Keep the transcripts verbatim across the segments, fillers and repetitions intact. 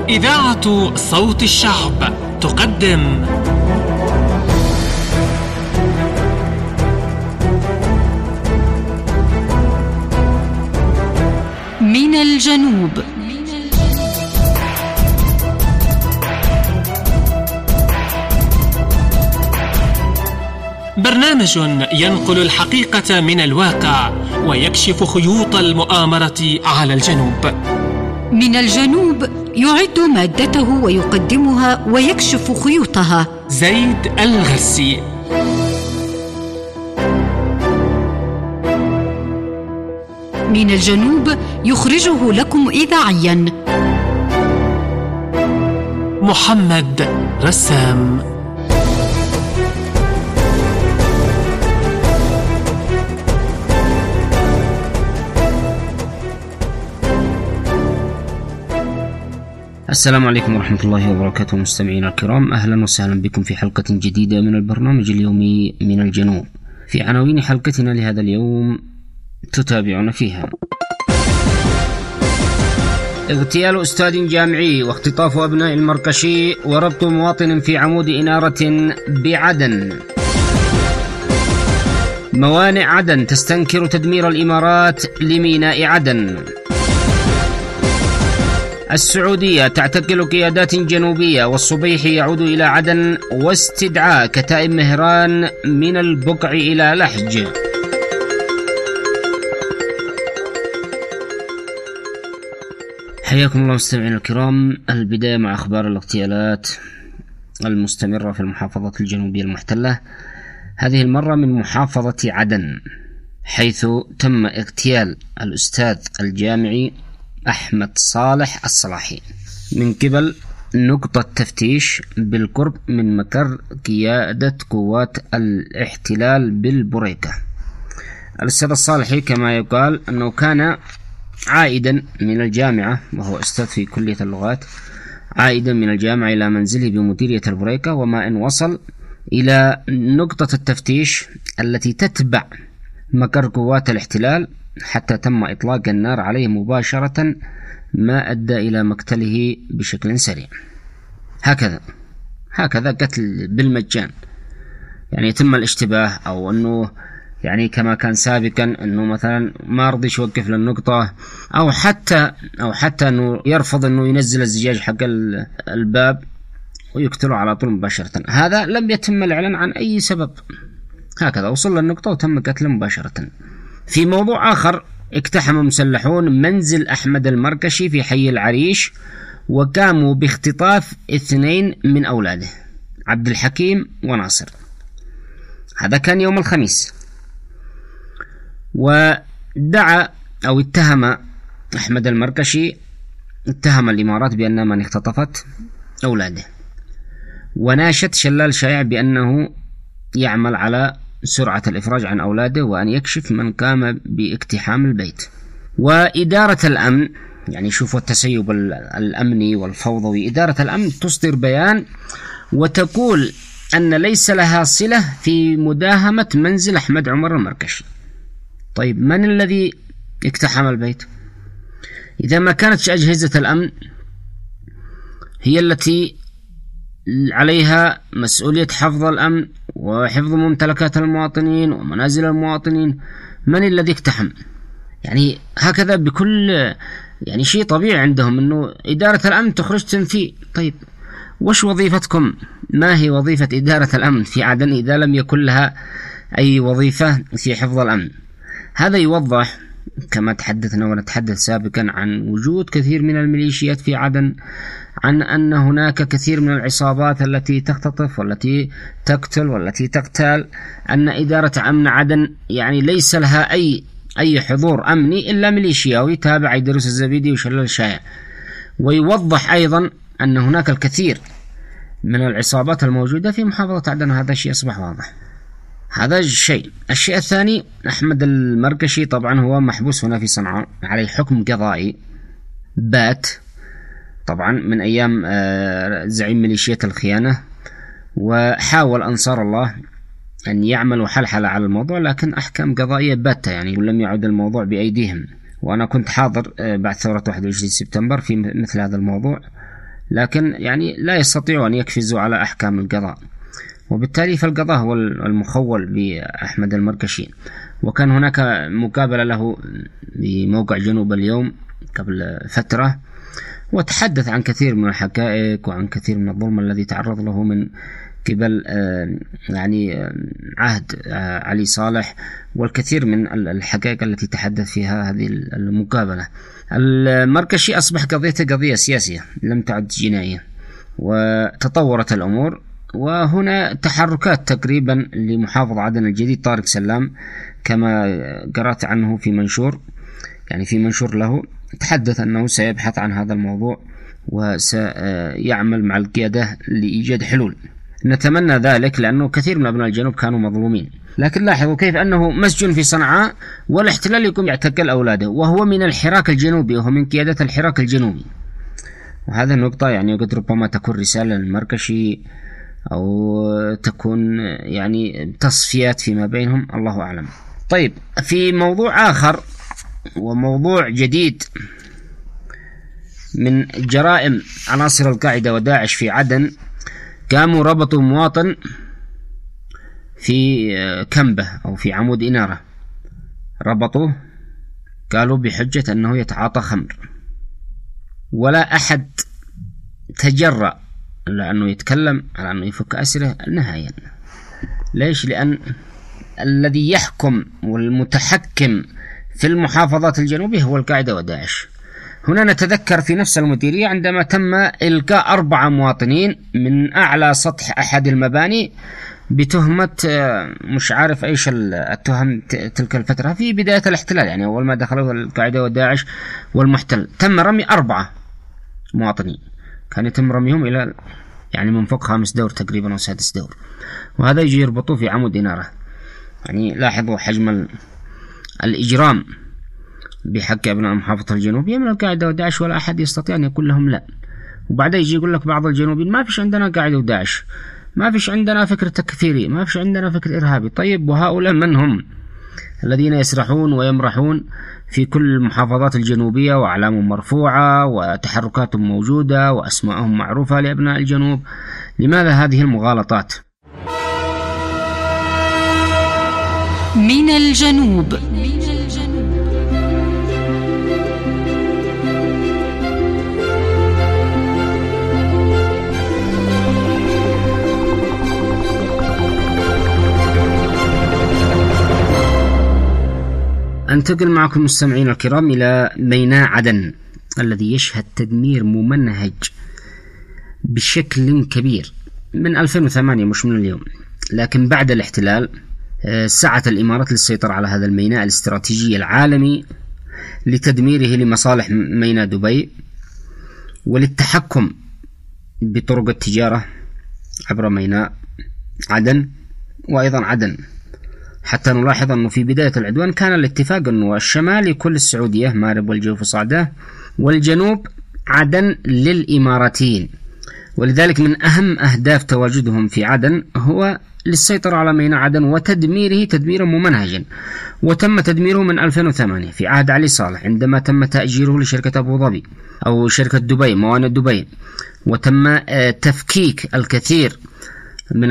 إذاعة صوت الشعب تقدم من الجنوب. برنامج ينقل الحقيقة من الواقع ويكشف خيوط المؤامرة على الجنوب. من الجنوب يعد مادته ويقدمها ويكشف خيوطها زيد الغرسي. من الجنوب يخرجه لكم إذاعيا محمد رسام. السلام عليكم ورحمة الله وبركاته مستمعينا الكرام، أهلا وسهلا بكم في حلقة جديدة من البرنامج اليومي من الجنوب. في عناوين حلقتنا لهذا اليوم تتابعون فيها: اغتيال أستاذ جامعي واختطاف أبناء المركشي وربط مواطن في عمود إنارة بعدن. موانئ عدن تستنكر تدمير الإمارات لميناء عدن. السعودية تعتقل قيادات جنوبية والصبيح يعود إلى عدن واستدعاء كتائب مهران من البقع إلى لحج. حياكم الله مستمعينا الكرام. البداية مع أخبار الاغتيالات المستمرة في المحافظة الجنوبية المحتلة، هذه المرة من محافظة عدن، حيث تم اغتيال الأستاذ الجامعي أحمد صالح الصلاحي من قبل نقطة تفتيش بالقرب من مقر قيادة قوات الاحتلال بالبريكة. الأستاذ الصالحي كما يقال أنه كان عائدا من الجامعة، وهو أستاذ في كلية اللغات، عائدا من الجامعة إلى منزله بمديرية البريكة، وما إن وصل إلى نقطة التفتيش التي تتبع مقر قوات الاحتلال حتى تم إطلاق النار عليه مباشرة، ما أدى إلى مقتله بشكل سريع. هكذا هكذا قتل بالمجان، يعني يتم الاشتباه، أو أنه يعني كما كان سابقا أنه مثلا ما رضيش يوقف للنقطة، أو حتى أو حتى أنه يرفض أنه ينزل الزجاج حق الباب ويقتله على طول مباشرة. هذا لم يتم الإعلان عن أي سبب، هكذا وصل للنقطة وتم قتله مباشرة. في موضوع آخر، اقتحم مسلحون منزل أحمد المركشي في حي العريش وقاموا باختطاف اثنين من أولاده، عبد الحكيم وناصر. هذا كان يوم الخميس. ودعا أو اتهم أحمد المركشي اتهم الإمارات بأنها من اختطفت أولاده، وناشد شلال شائع بأنه يعمل على سرعة الإفراج عن أولاده وأن يكشف من قام باقتحام البيت. وإدارة الأمن، يعني شوفوا التسيب الأمني والفوضوي، إدارة الأمن تصدر بيان وتقول أن ليس لها صلة في مداهمة منزل أحمد عمر المركشي. طيب من الذي اقتحم البيت؟ إذا ما كانت أجهزة الأمن هي التي عليها مسؤولية حفظ الأمن وحفظ ممتلكات المواطنين ومنازل المواطنين، من الذي اقتحم؟ يعني هكذا بكل يعني شيء طبيعي عندهم أنه إدارة الأمن تخرج تنفي. طيب وش وظيفتكم؟ ما هي وظيفة إدارة الأمن في عدن إذا لم يكن لها أي وظيفة في حفظ الأمن؟ هذا يوضح كما تحدثنا ونتحدث سابقا عن وجود كثير من الميليشيات في عدن، عن أن هناك كثير من العصابات التي تختطف والتي تقتل والتي تقتل، أن إدارة أمن عدن يعني ليس لها أي أي حضور أمني إلا ميليشياوي تابع يدرس الزبيدي وشلال الشايع. ويوضح أيضا أن هناك الكثير من العصابات الموجودة في محافظة عدن، هذا شيء أصبح واضح. هذا الشيء. الشيء الثاني، أحمد المركشي طبعا هو محبوس هنا في صنعاء عليه حكم قضائي بات، طبعا من أيام زعيم ميليشيات الخيانة، وحاول أنصار الله أن يعملوا حلحلة على الموضوع، لكن أحكام قضائية باتة يعني، ولم يعد الموضوع بأيديهم. وأنا كنت حاضر بعد ثورة واحد وعشرين سبتمبر في مثل هذا الموضوع، لكن يعني لا يستطيعوا أن يقفزوا على أحكام القضاء، وبالتالي فالقضاء هو المخول بأحمد المركشي. وكان هناك مقابلة له بموقع جنوب اليوم قبل فترة، وتحدث عن كثير من الحقائق وعن كثير من الظلم الذي تعرض له من قبل يعني عهد علي صالح، والكثير من الحقائق التي تحدث فيها هذه المقابلة. المركشي أصبح قضيته قضية سياسية لم تعد جنائية، وتطورت الأمور، وهنا تحركات تقريبا لمحافظ عدن الجديد طارق سلام كما قرأت عنه في منشور، يعني في منشور له تحدث أنه سيبحث عن هذا الموضوع وسيعمل مع القيادة لإيجاد حلول. نتمنى ذلك لأنه كثير من أبناء الجنوب كانوا مظلومين. لكن لاحظوا كيف أنه مسجون في صنعاء والاحتلال يقوم يعتقل أولاده، وهو من الحراك الجنوبي وهو من قيادة الحراك الجنوبي. وهذا النقطة يعني قد ربما تكون رسالة للمركشي أو تكون يعني تصفيات فيما بينهم، الله أعلم. طيب، في موضوع آخر وموضوع جديد من جرائم عناصر القاعدة وداعش في عدن، قاموا ربطوا مواطن في كنبة أو في عمود إنارة، ربطوه قالوا بحجة أنه يتعاطى خمر، ولا أحد تجرأ لأنه يتكلم على أنه يفك أسره نهائيا. ليش؟ لأن الذي يحكم والمتحكم في المحافظات الجنوبية هو القاعدة وداعش. هنا نتذكر في نفس المديرية عندما تم إلقاء أربعة مواطنين من أعلى سطح أحد المباني بتهمة مش عارف إيش التهم تلك الفترة في بداية الاحتلال، يعني أول ما دخلوا القاعدة وداعش والمحتل تم رمي أربعة مواطنين، كان يتم رميهم إلى يعني من فوق خامس دور تقريبا أو سادس دور، وهذا يجي يربطوه في عمود إنارة. يعني لاحظوا حجم الإجرام بحق أبناء المحافظة الجنوبية من القاعدة وداعش، ولا أحد يستطيع أن يقول لهم لا. وبعدين يجي يقول لك بعض الجنوبيين ما فيش عندنا قاعدة وداعش، ما فيش عندنا فكر تكفيري، ما فيش عندنا فكر إرهابي. طيب، وهؤلاء من هم الذين يسرحون ويمرحون في كل المحافظات الجنوبية وأعلامهم مرفوعة وتحركاتهم موجودة وأسماءهم معروفة لأبناء الجنوب؟ لماذا هذه المغالطات؟ من الجنوب. أنتقل معكم مستمعين الكرام إلى ميناء عدن الذي يشهد تدمير ممنهج بشكل كبير من ألفين وثمانية مش من اليوم. لكن بعد الاحتلال سعت الإمارات للسيطرة على هذا الميناء الاستراتيجي العالمي لتدميره لمصالح ميناء دبي وللتحكم بطرق التجارة عبر ميناء عدن وأيضا عدن. حتى نلاحظ أنه في بداية العدوان كان الاتفاق أنه الشمال يكون للسعودية مارب والجوف وصعدة، والجنوب عدن للإماراتيين. ولذلك من أهم أهداف تواجدهم في عدن هو للسيطرة على ميناء عدن وتدميره تدميرا ممنهجا. وتم تدميره من ألفين وثمانية في عهد علي صالح عندما تم تأجيره لشركة أبو ظبي أو شركة دبي موانئ دبي، وتم تفكيك الكثير من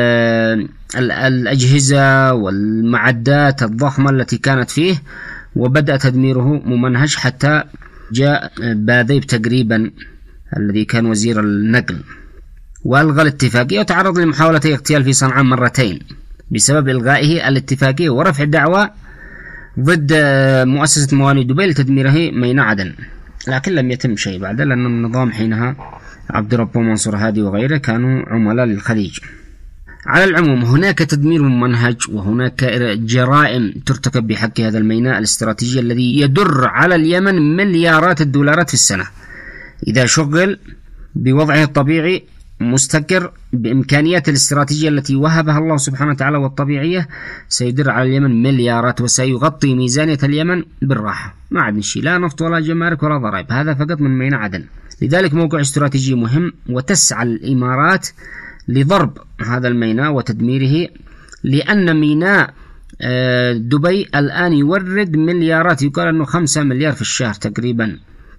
الأجهزة والمعدات الضخمة التي كانت فيه، وبدأ تدميره ممنهج حتى جاء باذيب تقريبا الذي كان وزير النقل وألغى الاتفاقية وتعرض لمحاولة اغتيال في صنعاء مرتين بسبب إلغائه الاتفاقية ورفع الدعوى ضد مؤسسة موانئ دبي لتدميره ميناء عدن. لكن لم يتم شيء بعد، لأن النظام حينها عبد ربه منصور هادي وغيره كانوا عملاء للخليج. على العموم هناك تدمير ممنهج وهناك جرائم ترتكب بحق هذا الميناء الاستراتيجي الذي يدر على اليمن مليارات الدولارات في السنة إذا شغل بوضعه الطبيعي مستقر بإمكانيات الاستراتيجية التي وهبها الله سبحانه وتعالى والطبيعية، سيدر على اليمن مليارات وسيغطي ميزانية اليمن بالراحة، ما عاد نشي لا نفط ولا جمارك ولا ضرائب، هذا فقط من ميناء عدن. لذلك موقع استراتيجي مهم، وتسعى الإمارات لضرب هذا الميناء وتدميره، لأن ميناء دبي الآن يورد مليارات، يقال أنه خمسة مليار في الشهر تقريبا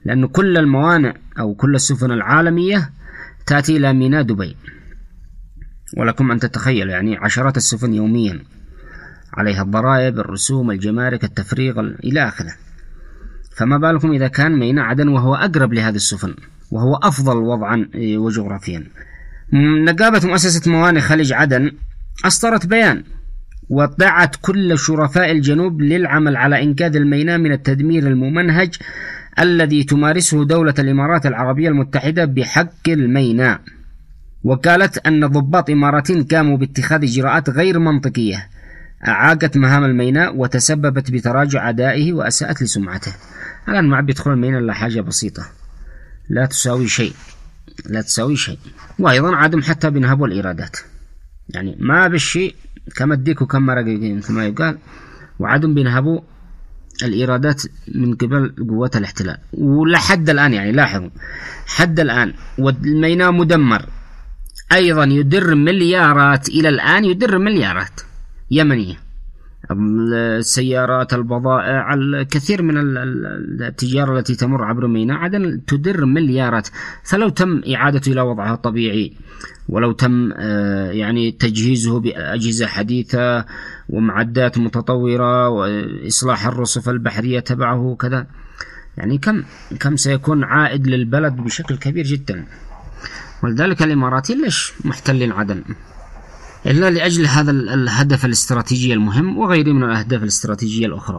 لأن كل الموانئ أو كل السفن العالمية تأتي إلى ميناء دبي، ولكم أن تتخيل يعني عشرات السفن يوميا عليها الضرائب، الرسوم، الجمارك، التفريغ إلى آخره. فما بالكم إذا كان ميناء عدن وهو أقرب لهذه السفن وهو أفضل وضعا وجغرافيا. نقابة مؤسسة موانئ خليج عدن أصدرت بيان ودعت كل شرفاء الجنوب للعمل على إنقاذ الميناء من التدمير الممنهج الذي تمارسه دولة الإمارات العربية المتحدة بحق الميناء. وقالت أن ضباط إماراتيين قاموا باتخاذ إجراءات غير منطقية أعاقت مهام الميناء وتسببت بتراجع أدائه وأساءت لسمعته. الآن ما بيدخل الميناء إلا حاجة بسيطة لا تساوي شيء لا تساوي شيء. وأيضا عدم حتى بنهبوا الإيرادات، يعني ما بالشيء كما اديك وكم مرة كما يقال، وعدم بنهبوا الإيرادات من قبل قوات الاحتلال. ولحد الآن يعني لاحظوا حد الآن والميناء مدمر، أيضا يدر مليارات إلى الآن، يدر مليارات يمنية، السيارات، البضائع، الكثير من التجارة التي تمر عبر ميناء عدن تدر مليارات. فلو تم إعادته إلى وضعها الطبيعي، ولو تم يعني تجهيزه بأجهزة حديثة ومعدات متطورة وإصلاح الرصف البحرية تبعه كذا، يعني كم كم سيكون عائد للبلد بشكل كبير جدا. ولذلك الإماراتيين ليش محتلين عدن؟ إلا لأجل هذا الهدف الاستراتيجي المهم وغيره من الأهداف الاستراتيجية الأخرى.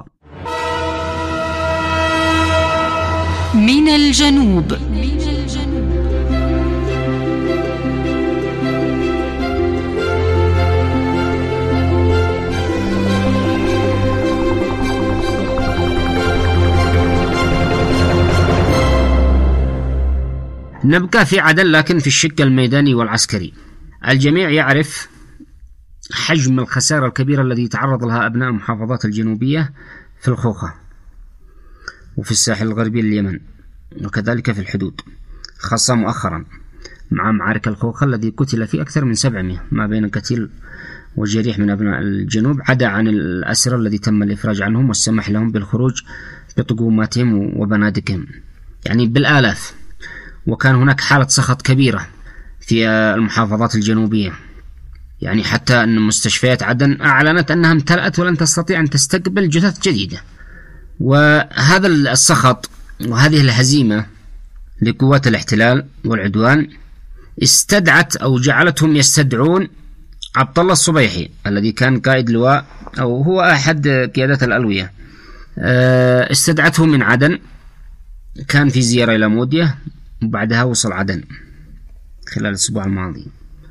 من الجنوب. نبقى في عدن لكن في الشق الميداني والعسكري. الجميع يعرف حجم الخسارة الكبيرة التي تعرض لها أبناء المحافظات الجنوبية في الخوخة وفي الساحل الغربي لليمن، وكذلك في الحدود، خاصة مؤخرا مع معارك الخوخة الذي قتل فيه أكثر من سبعمائة ما بين قتيل وجريح من أبناء الجنوب، عدا عن الأسرى الذي تم الإفراج عنهم والسمح لهم بالخروج بطقوماتهم وبنادقهم، يعني بالآلاف. وكان هناك حالة سخط كبيرة في المحافظات الجنوبية، يعني حتى أن مستشفيات عدن أعلنت أنها امتلأت ولن تستطيع أن تستقبل جثث جديدة. وهذا السخط وهذه الهزيمة لقوات الاحتلال والعدوان استدعت أو جعلتهم يستدعون عبد الله الصبيحي الذي كان قائد لواء أو هو أحد قيادات الألوية، استدعته من عدن، كان في زيارة إلى مودية وبعدها وصل عدن خلال الأسبوع الماضي.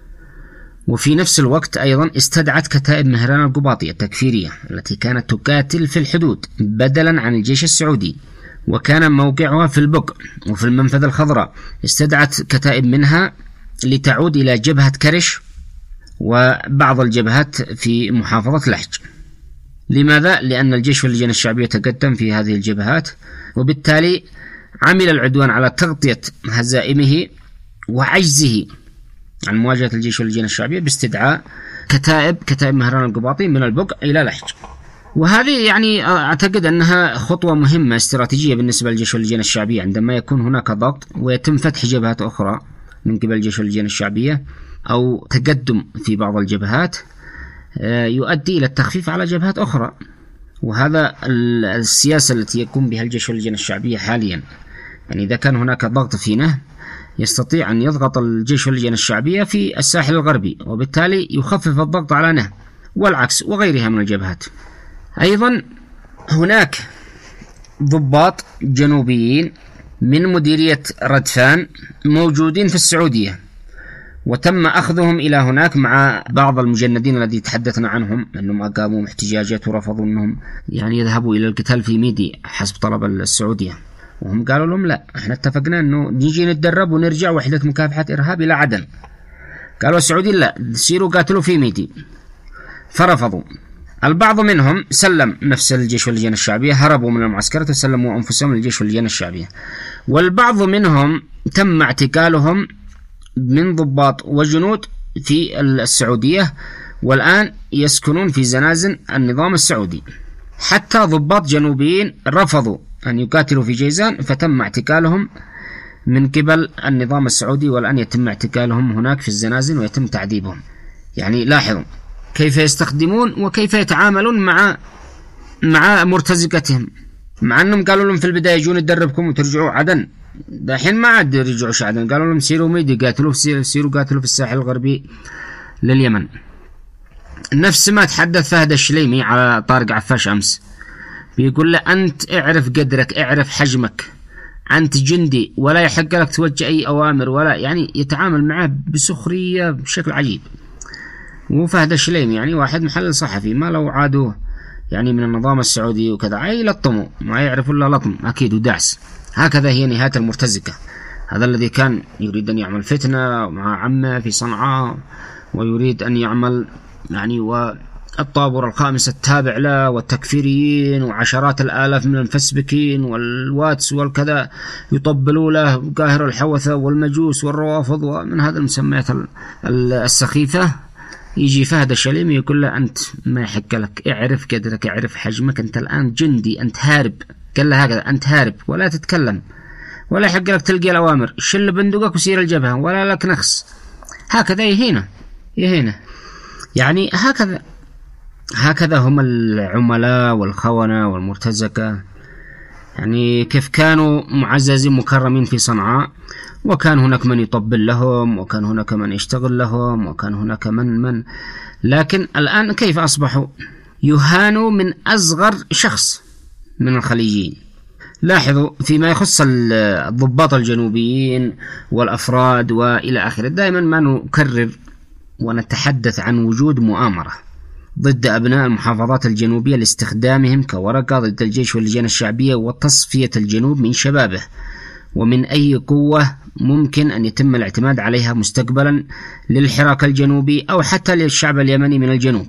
وفي نفس الوقت أيضا استدعت كتائب مهران القباطي التكفيرية التي كانت تقاتل في الحدود بدلا عن الجيش السعودي، وكان موقعها في البق وفي المنفذ الخضراء. استدعت كتائب منها لتعود إلى جبهة كرش وبعض الجبهات في محافظة لحج. لماذا؟ لأن الجيش واللجان الشعبية تقدم في هذه الجبهات، وبالتالي عمل العدوان على تغطية هزائمه وعجزه عن مواجهة الجيش واللجان الشعبية باستدعاء كتائب كتائب مهران القباطي من البقع إلى لحج. وهذه يعني أعتقد أنها خطوة مهمة استراتيجية بالنسبة للجيش واللجان الشعبية، عندما يكون هناك ضغط ويتم فتح جبهات أخرى من قبل الجيش واللجان الشعبية أو تقدم في بعض الجبهات يؤدي إلى التخفيف على جبهات أخرى. وهذا السياسة التي يقوم بها الجيش واللجان الشعبية حاليا، يعني إذا كان هناك ضغط فينا يستطيع أن يضغط الجيش واللجان الشعبية في الساحل الغربي، وبالتالي يخفف الضغط على نه، والعكس وغيرها من الجبهات. أيضا هناك ضباط جنوبيين من مديرية ردفان موجودين في السعودية، وتم أخذهم إلى هناك مع بعض المجندين الذي تحدثنا عنهم أنهم أقاموا احتجاجات ورفضوا أنهم يعني يذهبوا إلى القتال في ميدي حسب طلب السعودية، وهم قالوا لهم لا، احنا اتفقنا أنه نيجي نتدرب ونرجع وحدة مكافحة إرهاب إلى عدن. قالوا السعوديين لا، سيروا قاتلوا في ميدي، فرفضوا. البعض منهم سلم نفس الجيش واللجان الشعبية، هربوا من المعسكرات وسلموا أنفسهم للجيش واللجان الشعبية. والبعض منهم تم اعتقالهم من ضباط وجنود في السعودية، والآن يسكنون في زنازن النظام السعودي. حتى ضباط جنوبيين رفضوا أن يقاتلوا في جيزان، فتم اعتقالهم من قبل النظام السعودي، والآن يتم اعتقالهم هناك في الزنازين ويتم تعذيبهم. يعني لاحظوا كيف يستخدمون وكيف يتعاملون مع مع مرتزقتهم، مع أنهم قالوا لهم في البداية يجون يدربكم وترجعوا عدن، دحين ما عاد يرجعوش عدن، قالوا لهم سيروا ميدي قاتلوا سيروا قاتلوا في الساحل الغربي لليمن. نفس ما تحدث فهد الشليمي على طارق عفاش أمس، بيقول له أنت اعرف قدرك، اعرف حجمك، أنت جندي ولا يحق لك توجه أي أوامر، ولا يعني يتعامل معه بسخرية بشكل عجيب. وفهد الشليمي يعني واحد محلل صحفي، ما لو عادوه يعني من النظام السعودي وكذا أي لطموا، ما يعرفوا إلا لطم أكيد ودعس. هكذا هي نهاية المرتزقة. هذا الذي كان يريد أن يعمل فتنة مع عمه في صنعاء، ويريد أن يعمل يعني والطابور الخامس التابع له والتكفيريين وعشرات الآلاف من المفسبكين والواتس والكذا يطبلوا له، قاهر الحوثة والمجوس والروافض ومن هذا المسميات السخيفة. يجي فهد الشليمي يقول له أنت ما يحق لك، اعرف قدرك، اعرف حجمك، أنت الآن جندي، أنت هارب. قال له هكذا أنت هارب ولا تتكلم، ولا يحق لك تلقي الأوامر، شل بندقك وسير الجبهة ولا لك نخس. هكذا يهينه يهينه يعني هكذا هكذا هم العملاء والخونة والمرتزقة. يعني كيف كانوا معززين مكرمين في صنعاء، وكان هناك من يطبل لهم، وكان هناك من يشتغل لهم، وكان هناك من من لكن الآن كيف أصبحوا يهانوا من أصغر شخص من الخليجيين. لاحظوا فيما يخص الضباط الجنوبيين والأفراد وإلى آخره، دائما ما نكرر ونتحدث عن وجود مؤامرة ضد أبناء المحافظات الجنوبية لاستخدامهم كورقة ضد الجيش واللجان الشعبية وتصفية الجنوب من شبابه ومن أي قوة ممكن أن يتم الاعتماد عليها مستقبلا للحراك الجنوبي أو حتى للشعب اليمني من الجنوب.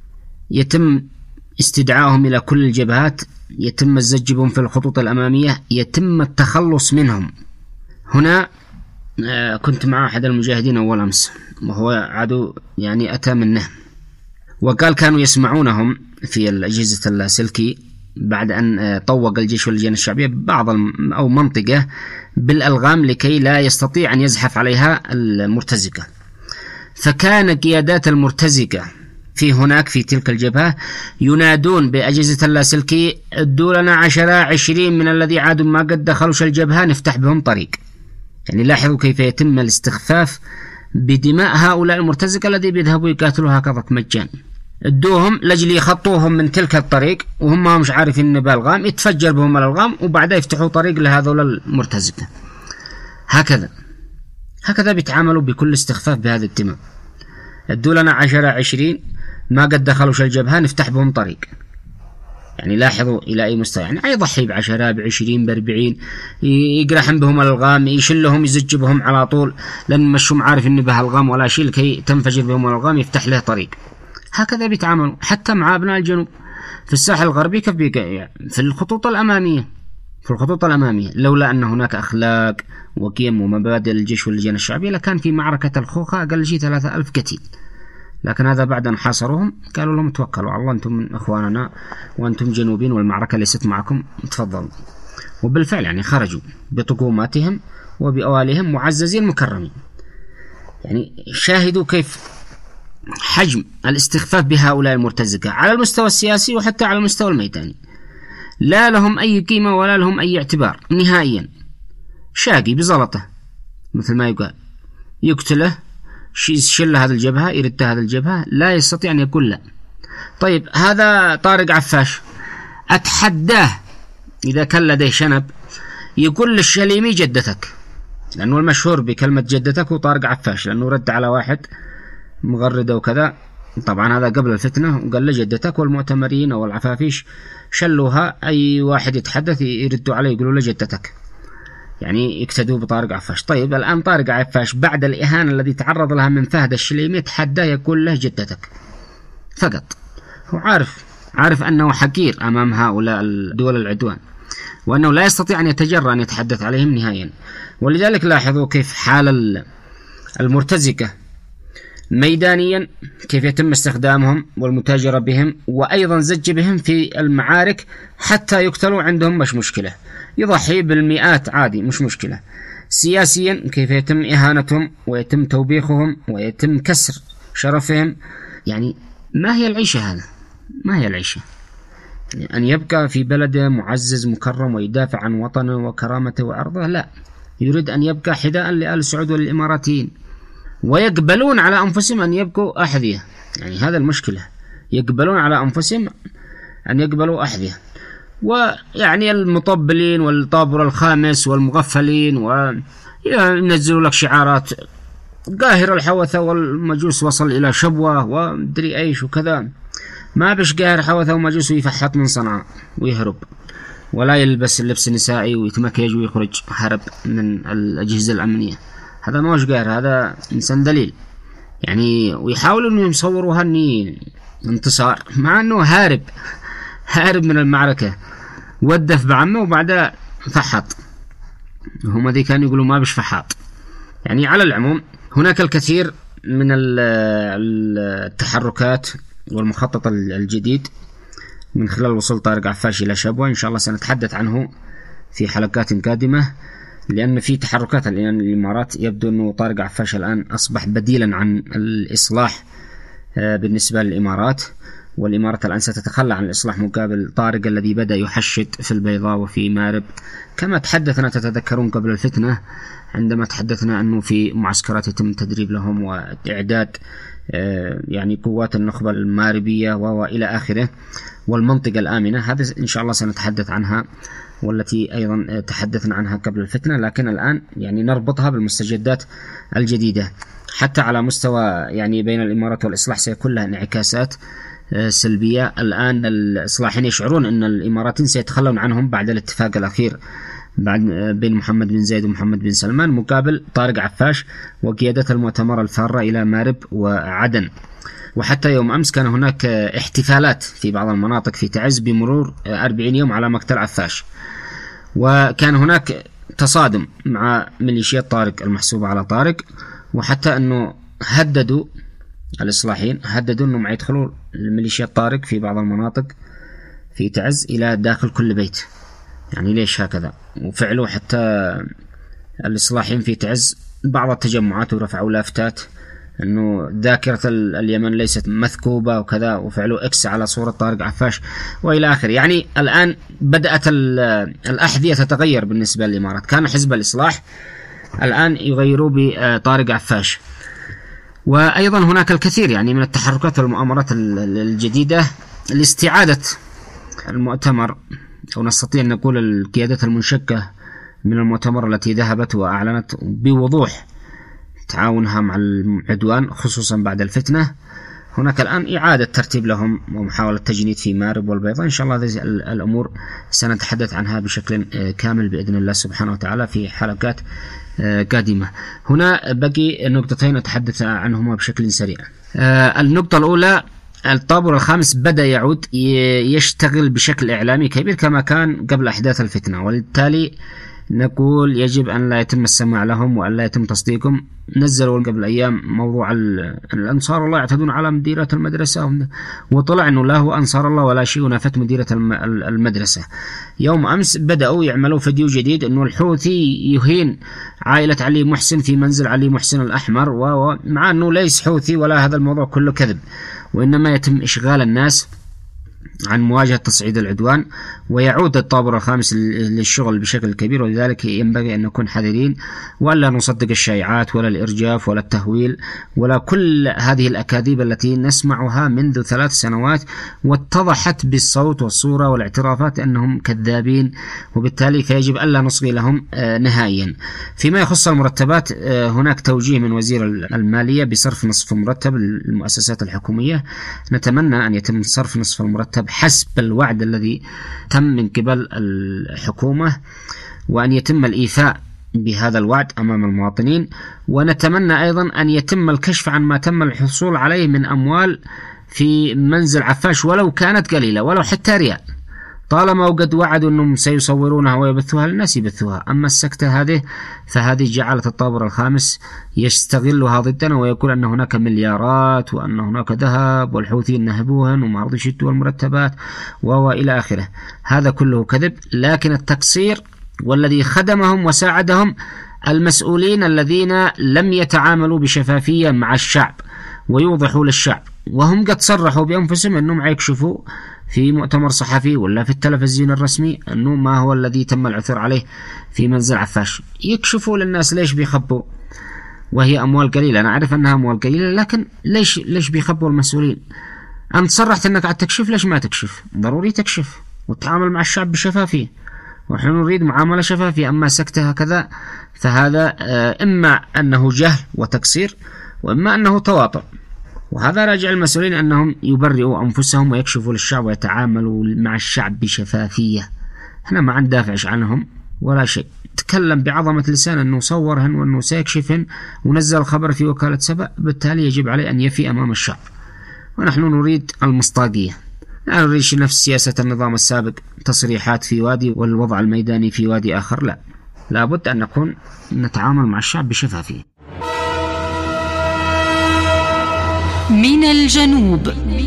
يتم استدعائهم إلى كل الجبهات، يتم الزج بهم في الخطوط الأمامية، يتم التخلص منهم. هنا كنت مع أحد المجاهدين أول أمس، وهو عدو يعني أتى منه، وقال كانوا يسمعونهم في الأجهزة اللاسلكي بعد أن طوق الجيش واللجان الشعبية بعض أو منطقة بالألغام لكي لا يستطيع أن يزحف عليها المرتزقة. فكان قيادات المرتزقة في هناك في تلك الجبهة ينادون بأجهزة اللاسلكي ادوا لنا عشرة عشرين من الذي عادوا ما قد دخلوش الجبهة نفتح بهم طريق. يعني لاحظوا كيف يتم الاستخفاف بدماء هؤلاء المرتزقة الذي بيذهبوا يقاتلوا هكذا مجان. ادوهم لجل يخطوهم من تلك الطريق وهم مش عارفين بالغام، يتفجر بهم الألغام وبعدها يفتحوا طريق لهذول المرتزقة. هكذا هكذا بيتعاملوا بكل استخفاف بهذا الدماء. ادوا لنا عشرة عشرين ما قد دخلوش الجبهة نفتح بهم طريق. يعني لاحظوا إلى أي مستوى، يعني يضحي بعشرة بعشرين بأربعين، يقرحن بهم الألغام، يشلهم يزج بهم على طول لأن مشهم عارف إن به ألغام ولا شيء، لكي تنفجر بهم الألغام يفتح له طريق. هكذا بيتعاملوا حتى مع أبناء الجنوب في الساحل الغربي، كيف يعني في الخطوط الأمامية في الخطوط الأمامية لولا أن هناك أخلاق وقيم ومبادئ الجيش واللجان الشعبية لكان في معركة الخوخة أقل شيء ثلاثة ألف قتيل. لكن هذا بعد أن حاصروهم قالوا لهم توكلوا على الله، أنتم من إخواننا وأنتم جنوبين والمعركة ليست معكم، تفضلوا. وبالفعل يعني خرجوا بطقوماتهم وبأوالهم معززين مكرمين. يعني شاهدوا كيف حجم الاستخفاف بهؤلاء المرتزقة على المستوى السياسي وحتى على المستوى الميداني. لا لهم أي قيمة ولا لهم أي اعتبار نهائيا. شاقي بزلطة مثل ما يقال، يقتله شل هذا الجبهة يرد هذا الجبهة، لا يستطيع أن يقول لا. طيب هذا طارق عفاش أتحداه إذا كان لديه شنب يقول للشليمي جدتك، لأنه المشهور بكلمة جدتك وطارق عفاش، لأنه رد على واحد مغردة وكذا. طبعا هذا قبل الفتنة، وقال له جدتك، والمؤتمرين أو العفافيش شلوها، أي واحد يتحدث يردوا عليه يقولوا له جدتك، يعني يقتدوا بطارق عفاش. طيب الآن طارق عفاش بعد الإهانة الذي تعرض لها من فهد الشليمي يتحدى يقول له جدتك فقط. هو عارف عارف أنه حقير أمام هؤلاء الدول العدوان، وأنه لا يستطيع أن يتجرأ أن يتحدث عليهم نهائيا. ولذلك لاحظوا كيف حال المرتزقة ميدانيا كيف يتم استخدامهم والمتاجرة بهم، وأيضا زج بهم في المعارك حتى يقتلوا عندهم مش مشكلة، يضحي بالمئات عادي مش مشكلة. سياسيا كيف يتم إهانتهم ويتم توبيخهم ويتم كسر شرفهم. يعني ما هي العيشة هذا؟ ما هي العيشة؟ يعني أن يبقى في بلده معزز مكرم ويدافع عن وطنه وكرامته وعرضه؟ لا، يريد أن يبقى حذاء لآل سعود وللإماراتيين، ويقبلون على أنفسهم أن يبقوا أحذية. يعني هذا المشكلة، يقبلون على أنفسهم أن يقبلوا أحذية. ويعني المطبلين والطابور الخامس والمغفلين وينزلوا لك شعارات قاهر الحوثة والمجوس وصل إلى شبوة ومدري أيش وكذا. ما بش قاهر حوثة ومجوس ويفحط من صنعاء ويهرب، ولا يلبس اللبس النسائي ويتمكيج ويخرج هرب من الأجهزة الأمنية. هذا ما وش قاهر، هذا إنسان دليل. يعني ويحاولوا أنهم يصوروها أني انتصار، مع أنه هارب هارب من المعركة، ودف بعمه وبعدها فحط. هم ذي كانوا يقولوا ما بش فحاط. يعني على العموم هناك الكثير من التحركات والمخطط الجديد من خلال وصول طارق عفاش إلى شبوة. إن شاء الله سنتحدث عنه في حلقات قادمة، لأن في تحركات الآن الإمارات يبدو أنه طارق عفاش الآن أصبح بديلا عن الإصلاح بالنسبة للإمارات، والإمارات الآن ستتخلى عن الإصلاح مقابل طارق الذي بدأ يحشد في البيضاء وفي مارب، كما تحدثنا تتذكرون قبل الفتنة عندما تحدثنا أنه في معسكرات يتم تدريب لهم وإعداد يعني قوات النخبة الماربية وإلى آخره، والمنطقة الآمنة. هذا إن شاء الله سنتحدث عنها، والتي أيضا تحدثنا عنها قبل الفتنة، لكن الآن يعني نربطها بالمستجدات الجديدة. حتى على مستوى يعني بين الإمارات والإصلاح سيكون لها انعكاسات سلبية. الآن الإصلاحيين يشعرون أن الإماراتيين سيتخلون عنهم بعد الاتفاق الأخير بعد بين محمد بن زايد ومحمد بن سلمان مقابل طارق عفاش وقيادة المؤتمر الفارة إلى مارب وعدن. وحتى يوم أمس كان هناك احتفالات في بعض المناطق في تعز بمرور أربعين يوم على مقتل عفاش، وكان هناك تصادم مع ميليشيات طارق المحسوبة على طارق، وحتى أنه هددوا الإصلاحيين هددوا أنهم يدخلوا الميليشيات طارق في بعض المناطق في تعز إلى داخل كل بيت. يعني ليش هكذا؟ وفعلوا حتى الإصلاحيين في تعز بعض التجمعات ورفعوا لافتات أنه ذاكرة اليمن ليست مثكوبة وكذا، وفعلوا إكس على صورة طارق عفاش وإلى آخر. يعني الآن بدأت الأحذية تتغير بالنسبة للإمارات. كان حزب الإصلاح، الآن يغيروا بطارق عفاش. وأيضا هناك الكثير يعني من التحركات والمؤامرات الجديدة لاستعادة المؤتمر، أو نستطيع أن نقول القيادات المنشكة من المؤتمر التي ذهبت وأعلنت بوضوح تعاونها مع العدوان خصوصا بعد الفتنة. هناك الآن إعادة ترتيب لهم ومحاولة تجنيد في مارب والبيضاء. إن شاء الله هذه الأمور سنتحدث عنها بشكل كامل بإذن الله سبحانه وتعالى في حلقات قادمة. هنا بقي نقطتين أتحدث عنهما بشكل سريع. النقطة الأولى، الطابور الخامس بدأ يعود يشتغل بشكل إعلامي كبير كما كان قبل أحداث الفتنة، وبالتالي نقول يجب أن لا يتم السماع لهم وأن لا يتم تصديقهم. نزلوا قبل أيام موضوع الأنصار الله يعتدون على مديرة المدرسة، وطلع أنه لا هو أنصار الله ولا شيء، ونافت مديرة المدرسة. يوم أمس بدأوا يعملوا فيديو جديد أنه الحوثي يهين عائلة علي محسن في منزل علي محسن الأحمر، ومع أنه ليس حوثي ولا هذا الموضوع كله كذب، وإنما يتم إشغال الناس عن مواجهة تصعيد العدوان. ويعود الطابور الخامس للشغل بشكل كبير، ولذلك ينبغي أن نكون حذرين ولا نصدق الشائعات ولا الإرجاف ولا التهويل ولا كل هذه الأكاذيب التي نسمعها منذ ثلاث سنوات واتضحت بالصوت والصورة والاعترافات أنهم كذابين، وبالتالي فيجب ألا نصغي لهم نهائيا. فيما يخص المرتبات، هناك توجيه من وزير المالية بصرف نصف مرتب للمؤسسات الحكومية. نتمنى أن يتم صرف نصف المرتب حسب الوعد الذي تم من قبل الحكومة، وأن يتم الإيفاء بهذا الوعد أمام المواطنين. ونتمنى أيضا أن يتم الكشف عن ما تم الحصول عليه من أموال في منزل عفاش ولو كانت قليلة، ولو حتى ريال. طالما وقد وعدوا أنهم سيصورونها ويبثوها للناس يبثوها. أما السكتة هذه فهذه جعلت الطابور الخامس يستغلها ضدنا ويقول أن هناك مليارات وأن هناك ذهب والحوثيين نهبوها وما رضوا يشدوا المرتبات وإلى آخره. هذا كله كذب. لكن التقصير والذي خدمهم وساعدهم المسؤولين الذين لم يتعاملوا بشفافية مع الشعب ويوضحوا للشعب، وهم قد صرحوا بأنفسهم أنهم يكشفوا في مؤتمر صحفي ولا في التلفزيون الرسمي أنه ما هو الذي تم العثور عليه في منزل عفاش. يكشفوا للناس ليش بيخبوا وهي أموال قليلة. أنا أعرف أنها أموال قليلة، لكن ليش ليش بيخبوا المسؤولين؟ أنت صرحت أنك قاعد تكشف، ليش ما تكشف؟ ضروري تكشف وتتعامل مع الشعب بشفافية، ونحن نريد معاملة شفافية. أما سكتة هكذا فهذا إما أنه جهل وتقصير وإما أنه تواطؤ، وهذا راجع المسؤولين أنهم يبرئوا أنفسهم ويكشفوا للشعب ويتعاملوا مع الشعب بشفافية. احنا ما ندافعش عنهم ولا شيء. تكلم بعظمة لسان أنه صورهن وأنه سيكشفهن ونزل الخبر في وكالة سبأ، بالتالي يجب عليه أن يفي أمام الشعب. ونحن نريد المصداقية، لا نريد نفس سياسة النظام السابق، تصريحات في وادي والوضع الميداني في وادي آخر. لا، لابد أن نكون نتعامل مع الشعب بشفافية. من الجنوب.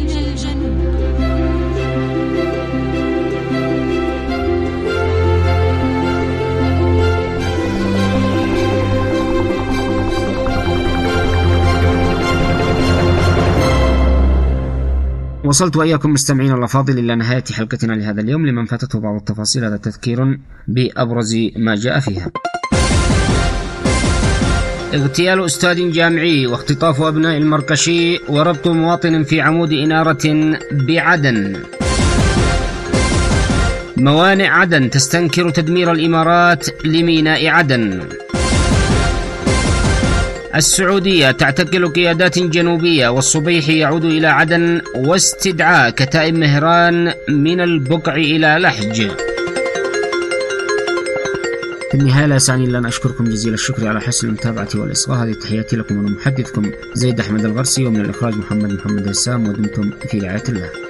وصلت وإياكم مستمعين الأفاضل إلى نهاية حلقتنا لهذا اليوم. لمن فاتته بعض التفاصيل هذا تذكير بأبرز ما جاء فيها. اغتيال أستاذ جامعي واختطاف أبناء المركشي وربط مواطن في عمود إنارة بعدن. موانئ عدن تستنكر تدمير الإمارات لميناء عدن. السعودية تعتقل قيادات جنوبية والصبيح يعود إلى عدن واستدعاء كتائب مهران من البقع إلى لحج. في النهاية لا يسعني إلا أن أشكركم جزيل الشكر على حسن المتابعة والإصغاء. هذه تحياتي لكم، وأنا محدثكم زيد أحمد الغرسي، ومن الإخراج محمد محمد السام، ودمتم في رعاية الله.